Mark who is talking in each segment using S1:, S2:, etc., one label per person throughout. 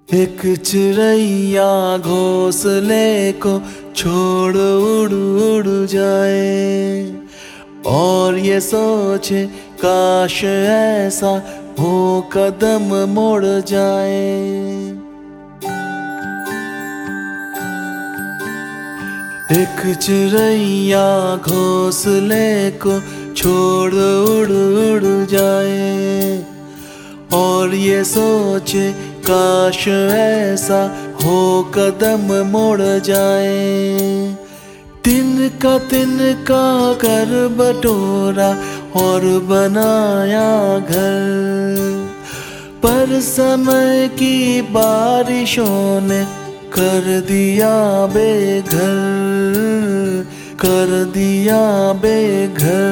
S1: एक चिड़ैया घोंसले को छोड़ उड़ उड़ जाए और ये सोचे काश ऐसा हो कदम मुड़ जाए। एक चिड़ैया घोंसले को छोड़ उड़ उड़ जाए और ये सोचे काश ऐसा हो कदम मुड़ जाए। तिनका कर बटोरा और बनाया घर, पर समय की बारिशों ने कर दिया बेघर, कर दिया बेघर,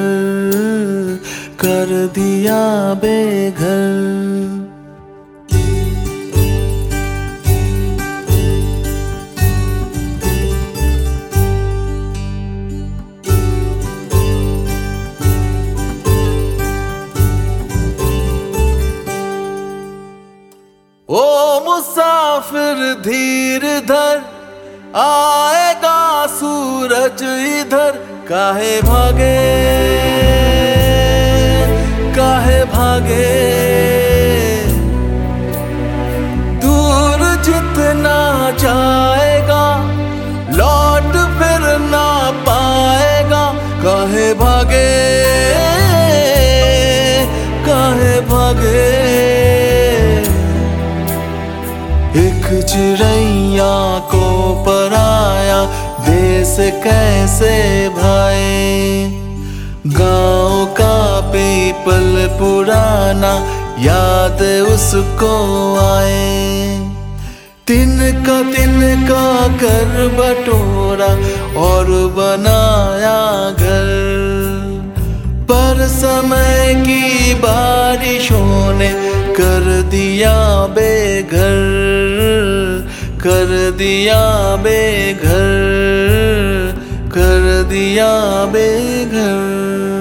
S1: कर दिया बेघर। ओ मुसाफिर धीर धर, आएगा सूरज इधर। काहे भागे, काहे भागे, दूर जितना जाएगा लौट फिर ना पाएगा। काहे भागे, काहे भागे। एक चिड़ैया को पराया देश कैसे भाए, गाँव का पीपल पुराना याद उसको आए। तिनका कर बटोरा और बनाया घर, पर समय की बारिशों ने कर दिया बेघर, कर दिया बेघर, कर दिया बेघर।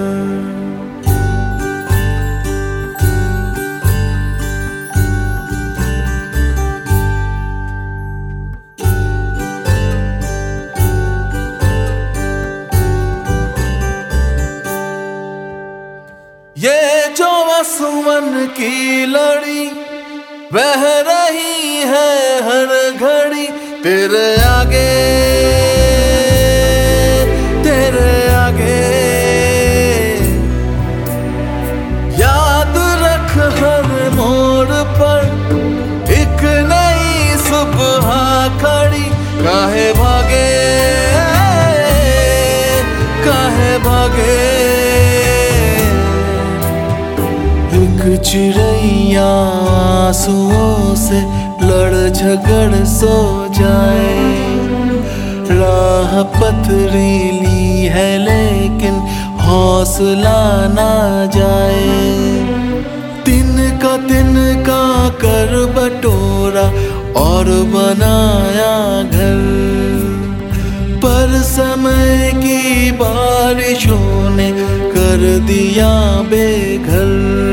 S1: ये जो आसमान की लड़ी बह रही है हर घड़ी, तेरे आगे, तेरे आगे। याद रख हर मोड़ पर एक नई सुबह खड़ी। काहे भागे, काहे भागे। एक चिड़ैया आंसुओं से लड़ झगड़ सो जाए, राह पथरीली है लेकिन हौसला ना जाए। तिनका कर बटोरा और बनाया घर, पर समय की बारिशों ने कर दिया बेघर,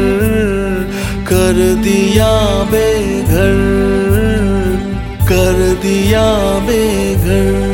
S1: कर दिया बेघर, कर दिया बेघर।